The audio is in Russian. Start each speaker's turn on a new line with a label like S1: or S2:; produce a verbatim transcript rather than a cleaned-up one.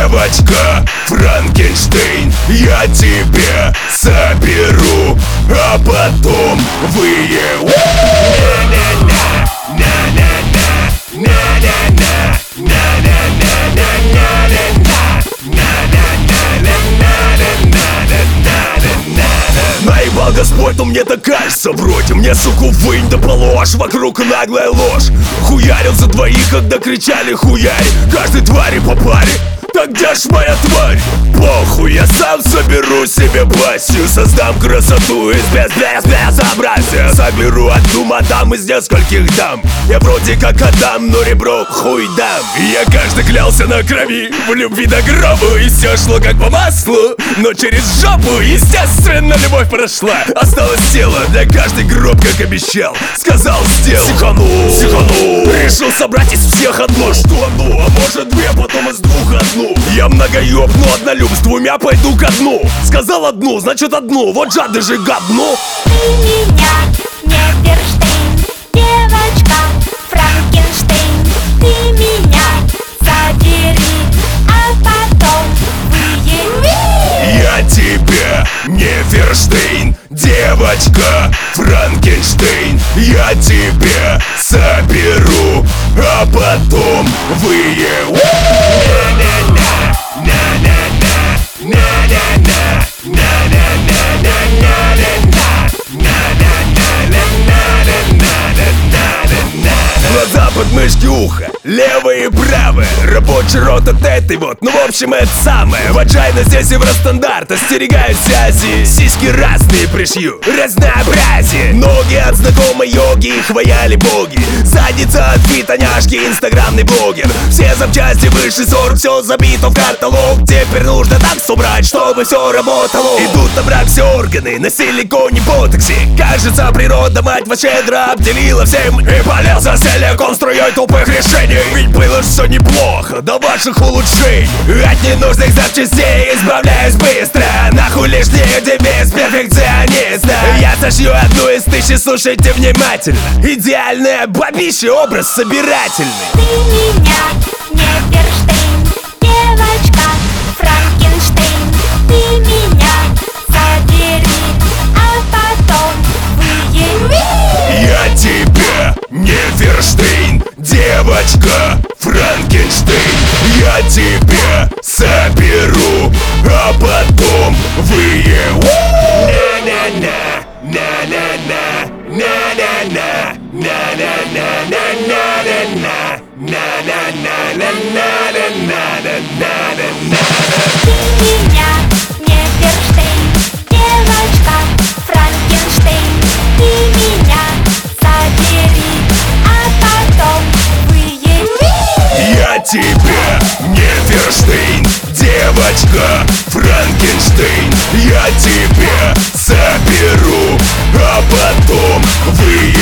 S1: девочка, Франкенштейн. Я тебе соберу, а потом выебу. Наебал Господь, но мне так кажется. Вроде мне, суку, вынь да положь. Вокруг наглая ложь. Хуярил за двоих, когда кричали хуярь. Каждой твари по паре. Так где ж моя тварь? Похуй, я сам соберу себе пассию. Создам красоту из без-без-безобразия. Соберу одну мадам из нескольких дам. Я вроде как Адам, но ребро хуй дам. Я каждый клялся на крови, в любви до гроба. И все шло как по маслу, но через жопу. Естественно, любовь прошла. Осталось тело для каждой гроб, как обещал. Сказал, сделал. Психанул, психанул. Решил собрать из всех одно. Что одну, а может две, потом из двух одну. Я многоёб, но однолюб, с двумя пойду ко дну. Сказал одну, значит одну, вот жадный же гадну.
S2: Ты меня не Верштейн, девочка, Франкенштейн. Ты меня забери, а потом выеби.
S1: Я тебе не Верштейн, девочка, Франкенштейн. Я тебе соберу, а потом выебу. Глаза, подмышки, ухо, левое и правое. Рабочий рот от этой вот, ну в общем это самое. Ваджайна здесь евростандарт, остерегаюсь Азии. Сиськи разные пришью, разнообразие. Ноги от знакомой йоги, их хваяли боги. Задница от фитоняшки, инстаграмный блогер. Все запчасти выше сорок, все забито в каталог. Теперь нужно так собрать, чтобы все работало. Идут на брак все органы, на силиконе ботоксе. Кажется, природа, мать вас щедро обделила всем. И полез за силикон струей тупых решений. Ведь было ж все неплохо до ваших улучшений. От ненужных запчастей избавляюсь быстро. Нахуй лишний девиз перфекциониста. Я сошью одну из тысячи, слушайте внимательно. Идеальная бабища, образ собирательный.
S2: Ты меня не Верштейн, девочка, Франкенштейн. Ты меня забери, а потом выеби.
S1: Я тебе не Верштейн, девочка, Франкенштейн. Я тебе соберу, а потом выебу. На-на-на, на-на-на, на-на-на, на-на-на, на-на-на, на-на-на.
S2: Ты меня не Верштейн, девочка, Франкенштейн. Ты меня забери, а потом выеби.
S1: Я тебе не Верштейн, девочка, Франкенштейн. Я тебе соберу, а потом выебу.